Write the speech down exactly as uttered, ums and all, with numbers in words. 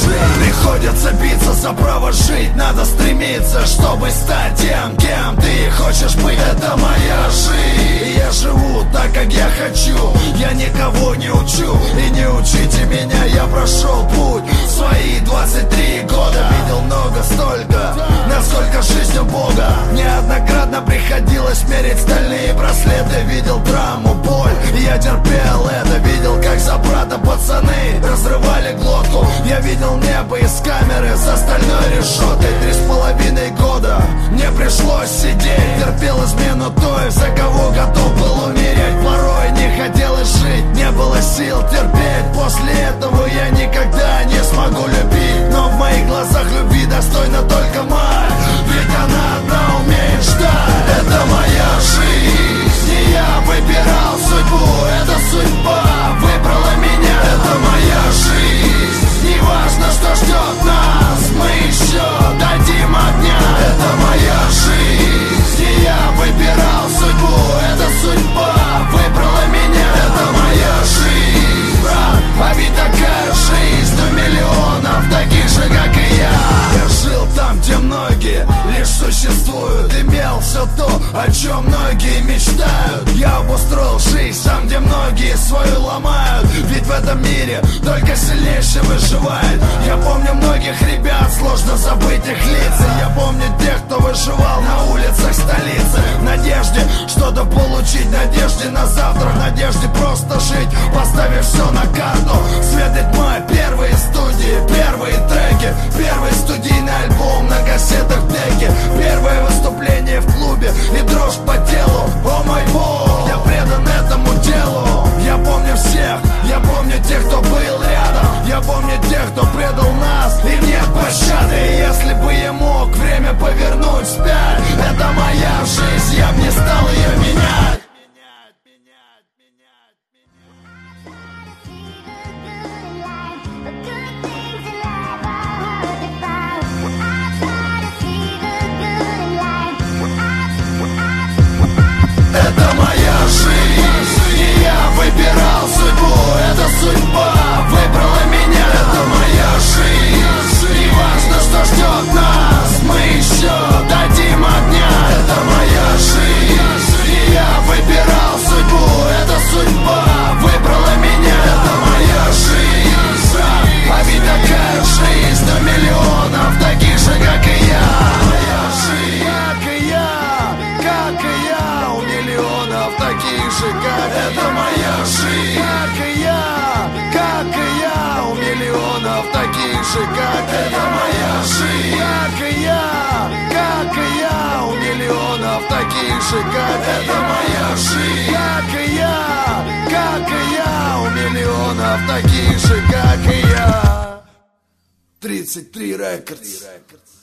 жизнь. Приходится биться за право жить, надо стремиться, чтобы стать тем, кем ты хочешь быть. Это моя жизнь, я живу так, как я хочу. Я никого не учу, и не учите меня. Я прошел путь в свои двадцать три года. Видел много, столько, насколько жизнь у Бога. Неоднократно приходилось мерить стальные браслеты. Видел драму, боль, и я терпел это. Видел, как за брата пацаны разрывали глотку. Я видел небо из камеры за стальной решеткой. Три с половиной года мне пришлось сидеть. Терпел измену той, за кого готов был умереть. Порой не хотелось жить, не было сил терпеть. После этого я никогда не смогу любить. Но в моих глазах любви достойна только мать, ведь она одна умеет ждать. Это моя жизнь, и я выбирал судьбу. Это судьба выбрала меня. Это моя жизнь, не важно, что ждет нас, мы еще дадим огня. Это моя жизнь, и я выбирал судьбу. Это судьба выбрала меня. Это моя жизнь, брат, а ведь такая жизнь у миллионов таких же, как и я. Я жил там, где многие лишь существуют. Имел все то, о чем многие мечтают. Я обустроил жизнь там, где многие свою ломают. Ведь в этом мире только сильнейший выживает. Я помню многих ребят, сложно забыть их лица. Я помню тех, кто выживал на улицах столицы. В надежде что-то получить, в надежде на завтра, в надежде просто жить, поставив все на карту. Свет и тьма, первые студии, первые треки, первый студийный альбом на кассетах деки, первое выступление в клубе и дрожь по телу. О мой бог, я предан этому делу. Я помню всех, я помню тех, кто был рядом. Я помню тех, кто предал нас, и нет пощады. И если бы я мог время повернуть вспять, это моя жизнь, я б не стал ее менять. Это моя жизнь, и я выбирал судьбу. Это судьба выбрала меня. Это моя жизнь, не важно, что ждет нас, мы еще дадим огня. Это моя жизнь, и я выбирал судьбу. Это судьба выбрала меня. Это моя жизнь, а ведь такая жизнь у миллионов таких же, как и я. Моя жизнь, как и я, как и я, у миллионов таких же, как это моя жизнь. Как и я, как и я, у миллионов таких же, как это моя жизнь. Как и я, как и я, у миллионов таких же, как это моя жизнь. Как и я, как и я, у миллионов таких же, как и я. тридцать три Records.